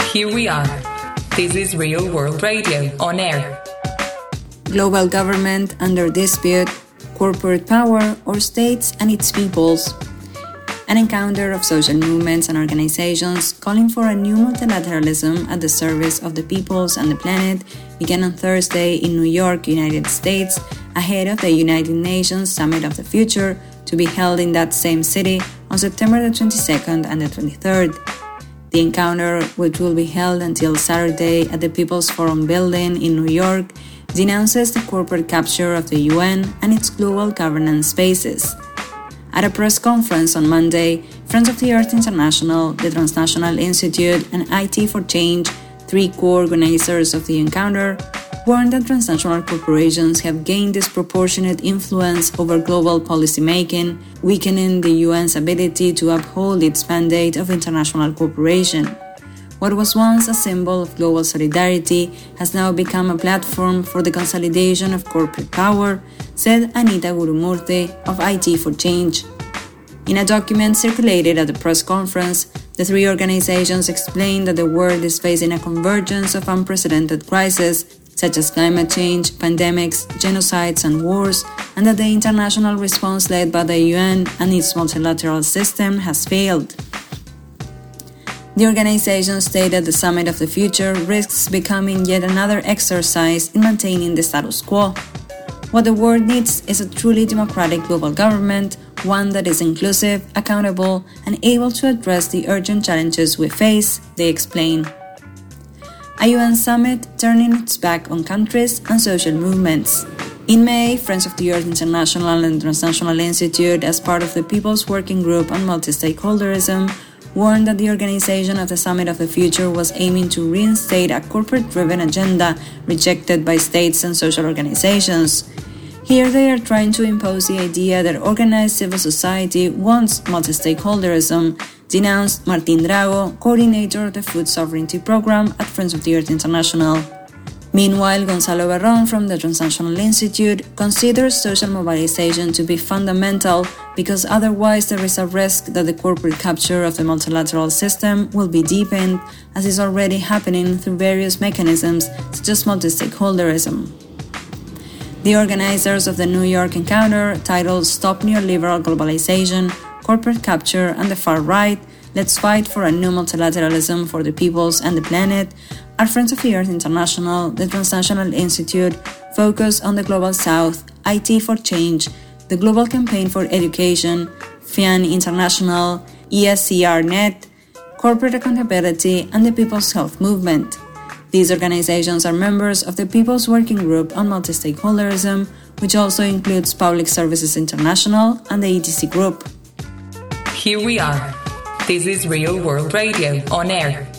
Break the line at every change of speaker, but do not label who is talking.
Here we are. This is Real World Radio on air.
Global government under dispute, corporate power, or states and its peoples. An encounter of social movements and organizations calling for a new multilateralism at the service of the peoples and the planet began on Thursday in New York, United States, ahead of the United Nations Summit of the Future to be held in that same city on September the 22nd and the 23rd. The encounter, which will be held until Saturday at the People's Forum building in New York, denounces the corporate capture of the UN and its global governance spaces. At a press conference on Monday, Friends of the Earth International, the Transnational Institute, and IT for Change, three co-organizers of the encounter, warned that transnational corporations have gained disproportionate influence over global policymaking, weakening the UN's ability to uphold its mandate of international cooperation. What was once a symbol of global solidarity has now become a platform for the consolidation of corporate power, said Anita Gurumurthy of IT for Change. In a document circulated at the press conference, the three organizations explained that the world is facing a convergence of unprecedented crises, such as climate change, pandemics, genocides, and wars, and that the international response led by the UN and its multilateral system has failed. The organization stated the Summit of the Future risks becoming yet another exercise in maintaining the status quo. What the world needs is a truly democratic global government, one that is inclusive, accountable, and able to address the urgent challenges we face, they explain. A UN summit turning its back on countries and social movements. In May, Friends of the Earth International and Transnational Institute, as part of the People's Working Group on Multi-Stakeholderism, warned that the organization of the Summit of the Future was aiming to reinstate a corporate-driven agenda rejected by states and social organizations. Here they are trying to impose the idea that organized civil society wants multi-stakeholderism, denounced Martín Drago, coordinator of the Food Sovereignty Program at Friends of the Earth International. Meanwhile, Gonzalo Berrón from the Transnational Institute considers social mobilization to be fundamental because otherwise there is a risk that the corporate capture of the multilateral system will be deepened, as is already happening through various mechanisms such as multi-stakeholderism. The organizers of the New York encounter, titled Stop Neoliberal Globalization, Corporate Capture and the Far Right, Let's Fight for a New Multilateralism for the Peoples and the Planet, are Friends of the Earth International, the Transnational Institute, Focus on the Global South, IT for Change, the Global Campaign for Education, FIAN International, ESCR-Net, Corporate Accountability, and the People's Health Movement. These organizations are members of the People's Working Group on Multi-Stakeholderism, which also includes Public Services International and the ETC Group.
Here we are. This is Real World Radio on air.